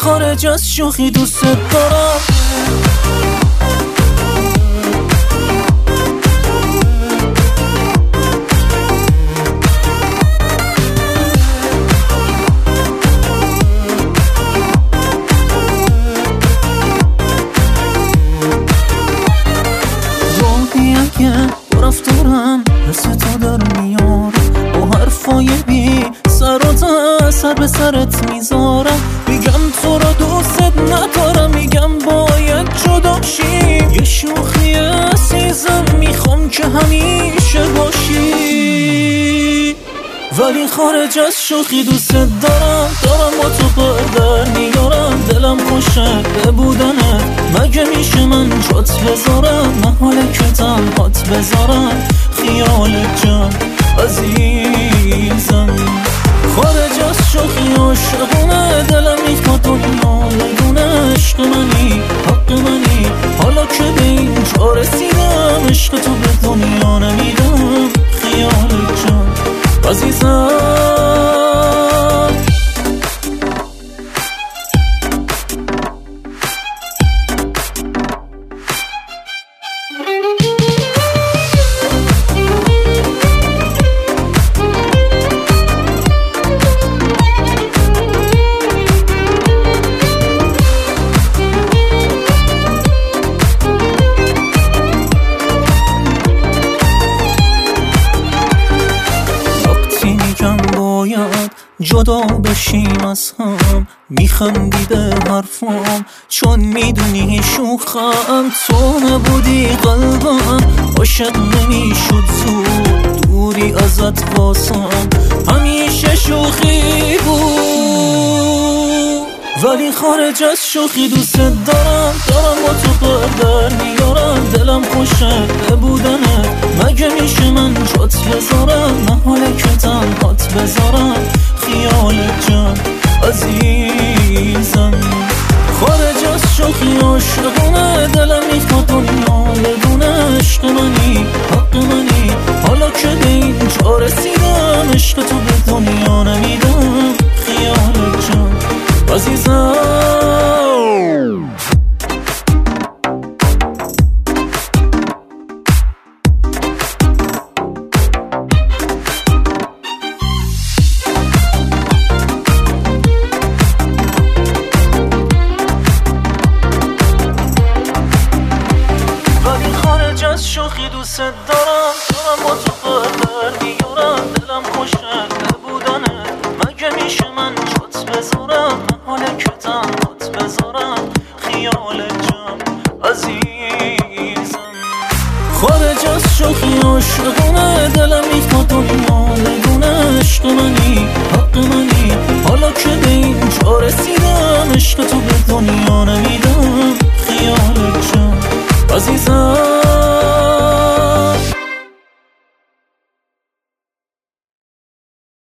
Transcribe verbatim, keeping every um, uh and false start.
خارج از شوخی دوست دارم. راهی اگه با رفتارم حس تو در میارم، با حرفای بی سر و ته سر به سرت میذارم. میگم تو رو دوست ندارم، میگم باید جدا شیم. یه شوخی عزیزم میخوام که همیشه باشی، ولی خارج از شوخی دوست دارم. دارم با تو پردر میارم، دلم خوشه به بودنت. مگه میشه من جات بذارم، محاله که تنهات بذارم. خیالت جان عزیزم، خارج از شوخی عاشقونه. دلم میخواد دنیا بدونه عشق منی، حق منی. حالا که به اینجا رسیدم، عشق تو به دنیا نمیدم. خیالت جان عزیزم. باید جدا بشیم از هم، میخندی به حرفام چون میدونی شوخم. تو نبودی قلبم عاشق نمیشد زود، دوری ازت واسم همیشه شوخی بود. ولی خارج از شوخی دوست دارم. دارم با تو پردر میارم، دلم خوشه به بودنت. مگه میشه من جات بذارم، محاله که تنهات بذارم. خیالت جان عزیزم، خارج از شوخی عاشقونه. دلم میخواد دنیا بدونه عشق منی، حق منی. حالا که به اینجا رسیدم، عشق تو به دنیا نمیدم. خیالت جان عزیزم. شوخی دوست دارم. دارم با تو پردر میارم، دلم خوشه به بودنه. مگه میشه من جات بذارم، محاله که تنهات بذارم. خیالت جان عزیزم، خارج از شوخی عاشقونه. دلم میخواد دنیا بدونه عشق منی، حق منی. حالا که به اینجا رسیدم، عشق تو به دنیا نمیدم. خیالت جان عزیزم.